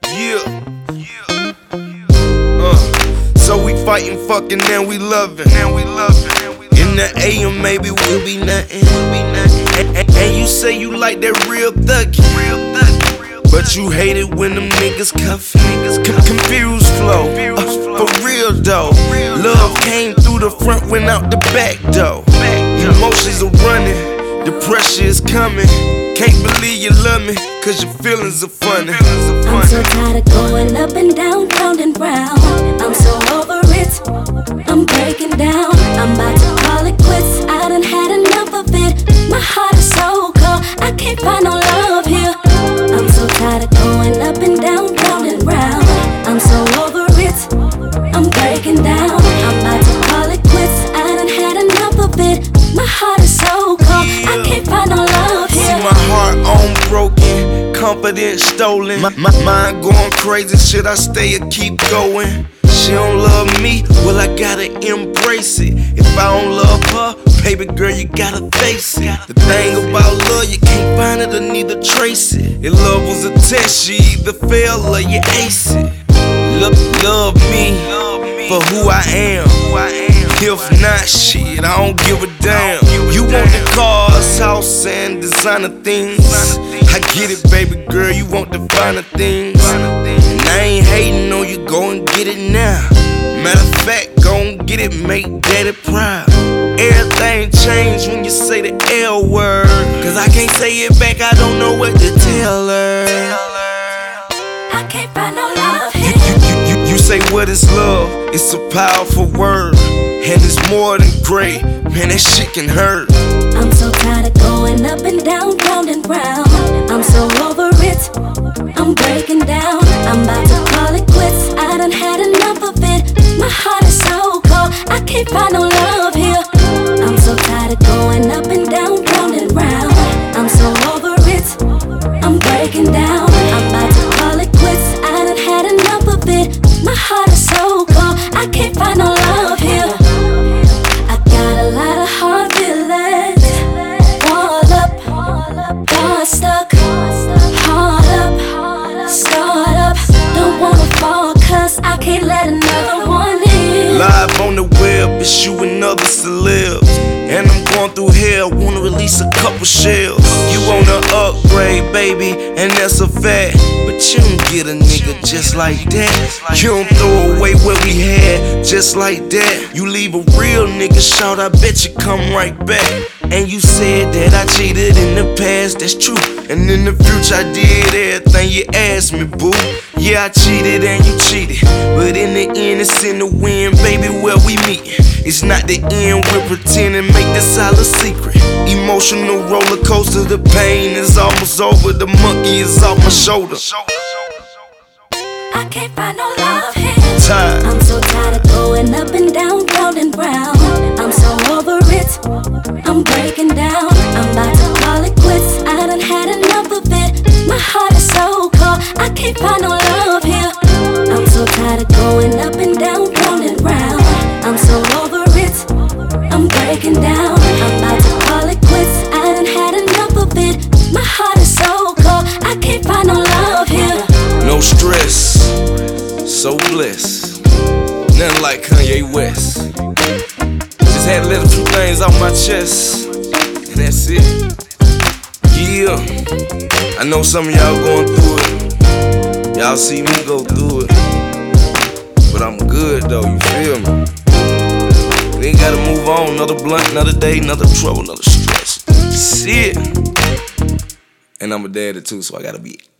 Yeah. So we fighting, fucking, and we loving. In the AM, maybe we'll be nothing. And you say you like that real thuggy, but you hate it when them niggas cuffin'. Confused flow, for real though. Love came through the front, went out the back though. Emotions are running, the pressure is coming. Can't believe you love me, cause your feelings are funny. I'm so tired of going up and down, round and round. I'm so over it, I'm breaking down. I'm about to call it quits, I done had enough of it. My heart is so cold, I can't find no love here. I'm so tired of going up and down, round and round. I'm so over it, I'm breaking down. I'm about to call it quits, I done had enough of it. My heart is so cold, I can't find no love here. See my heart on broken, confidence stolen. My mind going crazy, should I stay or keep going? She don't love me, well I gotta embrace it. If I don't love her, baby girl, you gotta face it. The thing about love, you can't find it or neither trace it. If love was a test, you either fail or you ace it. Love me for who I am. If not, shit, I don't give a damn. You want the cars, house, and designer things. I get it, baby girl, you want the finer things. And I ain't hating on you, go and get it now. Matter of fact, go and get it, make daddy proud. Everything changed when you say the L word. Cause I can't say it back, I don't know what to tell her. I can't find no love here. You say what is love? It's a powerful word, and it's more than great. Man, that shit can hurt. I'm so tired of going up and down, round and round. I'm so over it, I'm breaking down. I'm about to call it quits, I done had enough of it. My heart is so cold, I can't find no love here. I'm so tired of going up and down, round and round. I'm so over it, I'm breaking down. I'm about to call it quits, I done had enough of it. My heart is so cold, I can't find no love here. I got a lot of hard feelings. Wall up, got stuck. Hard up, start up. Don't wanna fall cause I can't let another one in. Live on the web, it's you and other celebs. And I'm going through hell, wanna release a couple shells. You wanna upgrade, baby, and that's a fact. But you don't get a nigga just like that. You don't throw away what we had just like that. You leave a real nigga shout, I bet you come right back. And you said that I cheated in the past, that's true. And in the future I did everything you asked me, boo. Yeah, I cheated and you cheated, but in the end it's in the win, baby, where we meet. It's not the end, we're pretending, make this all a secret. Emotional roller coaster, the pain is almost over. The monkey is off my shoulder. I can't find no love here. Tired. I'm so tired of going up and down, round and round. I'm so over it, I'm breaking down. I'm about to call it quits, I done had enough of it. My heart is so cold, I can't find no love here. I'm so tired of going up and down, round and round. I'm so over it, I'm breaking down. I'm about to call it quits, I done had enough of it. My heart is so cold, I can't find no love here. No stress, so blessed. Nothing like Kanye West. Just had to let a few things off my chest, and that's it. Yeah, I know some of y'all going through it. Y'all see me go through it, but I'm good though, you feel me? We ain't gotta move on, another blunt, another day, another trouble, another stress. Shit. And I'm a daddy too, so I gotta be